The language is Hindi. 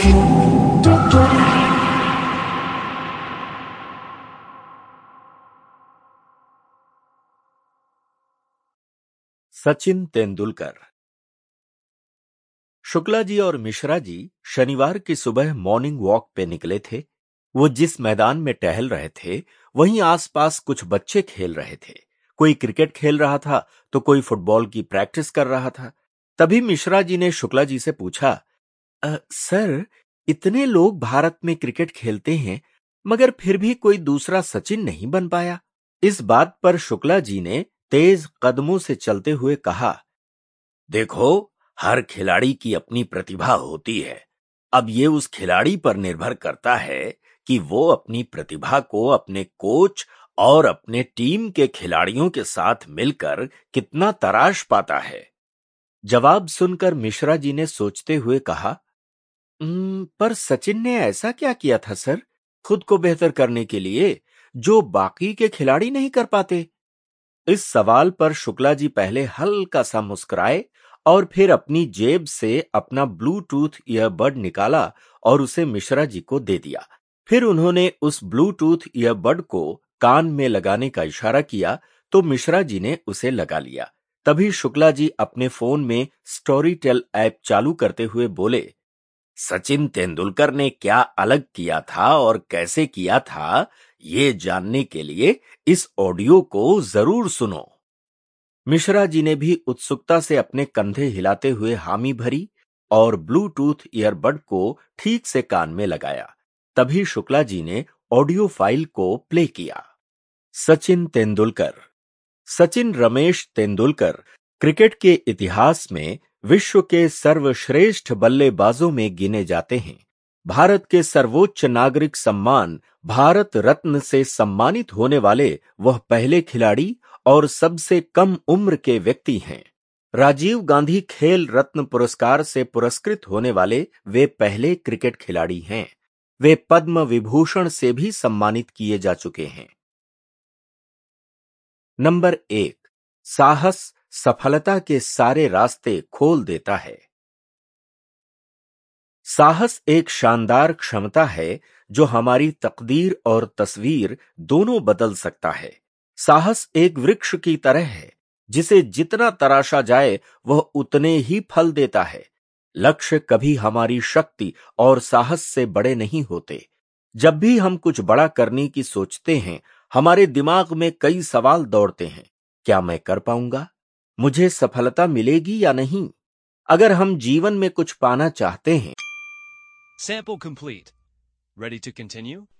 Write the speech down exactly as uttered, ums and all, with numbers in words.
सचिन तेंदुलकर। शुक्ला जी और मिश्रा जी शनिवार की सुबह मॉर्निंग वॉक पे निकले थे। वो जिस मैदान में टहल रहे थे वहीं आसपास कुछ बच्चे खेल रहे थे। कोई क्रिकेट खेल रहा था तो कोई फुटबॉल की प्रैक्टिस कर रहा था। तभी मिश्रा जी ने शुक्ला जी से पूछा, "अ, सर, इतने लोग भारत में क्रिकेट खेलते हैं मगर फिर भी कोई दूसरा सचिन नहीं बन पाया।" इस बात पर शुक्ला जी ने तेज कदमों से चलते हुए कहा, देखो, हर खिलाड़ी की अपनी प्रतिभा होती है। अब ये उस खिलाड़ी पर निर्भर करता है कि वो अपनी प्रतिभा को अपने कोच और अपने टीम के खिलाड़ियों के साथ मिलकर कितना तराश पाता है। जवाब सुनकर मिश्रा जी ने सोचते हुए कहा, "उम्म, पर सचिन ने ऐसा क्या किया था सर, खुद को बेहतर करने के लिए, जो बाकी के खिलाड़ी नहीं कर पाते?" इस सवाल पर शुक्ला जी पहले हल्का सा मुस्कुराए और फिर अपनी जेब से अपना ब्लूटूथ ईयरबड निकाला और उसे मिश्रा जी को दे दिया। फिर उन्होंने उस ब्लूटूथ ईयरबड को कान में लगाने का इशारा किया तो मिश्रा जी ने उसे लगा लिया। तभी शुक्ला जी अपने फोन में स्टोरी टेल ऐप चालू करते हुए बोले, सचिन तेंदुलकर ने क्या अलग किया था और कैसे किया था, ये जानने के लिए इस ऑडियो को जरूर सुनो। मिश्रा जी ने भी उत्सुकता से अपने कंधे हिलाते हुए हामी भरी और ब्लूटूथ ईयरबड को ठीक से कान में लगाया। तभी शुक्ला जी ने ऑडियो फाइल को प्ले किया। सचिन तेंदुलकर। सचिन रमेश तेंदुलकर क्रिकेट के इतिहास में विश्व के सर्वश्रेष्ठ बल्लेबाजों में गिने जाते हैं। भारत के सर्वोच्च नागरिक सम्मान भारत रत्न से सम्मानित होने वाले वह पहले खिलाड़ी और सबसे कम उम्र के व्यक्ति हैं। राजीव गांधी खेल रत्न पुरस्कार से पुरस्कृत होने वाले वे पहले क्रिकेट खिलाड़ी हैं। वे पद्म विभूषण से भी सम्मानित किए जा चुके हैं। नंबर एक, साहस सफलता के सारे रास्ते खोल देता है। साहस एक शानदार क्षमता है जो हमारी तकदीर और तस्वीर दोनों बदल सकता है। साहस एक वृक्ष की तरह है जिसे जितना तराशा जाए वह उतने ही फल देता है। लक्ष्य कभी हमारी शक्ति और साहस से बड़े नहीं होते। जब भी हम कुछ बड़ा करने की सोचते हैं, हमारे दिमाग में कई सवाल दौड़ते हैं। क्या मैं कर पाऊंगा? मुझे सफलता मिलेगी या नहीं? अगर हम जीवन में कुछ पाना चाहते हैं। Sample complete. Ready to continue?